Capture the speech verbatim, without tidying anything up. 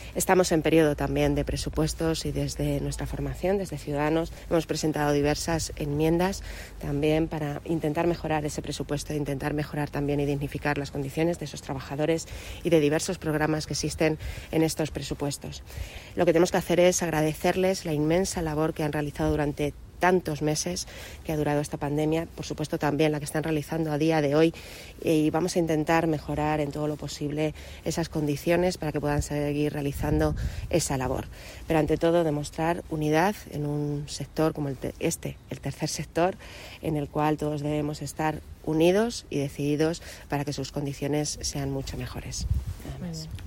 Estamos en periodo también de presupuestos y desde nuestra formación, desde Ciudadanos, hemos presentado diversas enmiendas también para intentar mejorar ese presupuesto, intentar mejorar también y dignificar las condiciones de esos trabajadores y de diversos programas que existen en estos presupuestos. Lo que tenemos que hacer es agradecerles la inmensa labor que han realizado durante tantos meses que ha durado esta pandemia, por supuesto también la que están realizando a día de hoy, y vamos a intentar mejorar en todo lo posible esas condiciones para que puedan seguir realizando esa labor. Pero ante todo demostrar unidad en un sector como el te- este, el tercer sector, en el cual todos debemos estar unidos y decididos para que sus condiciones sean mucho mejores. Nada más.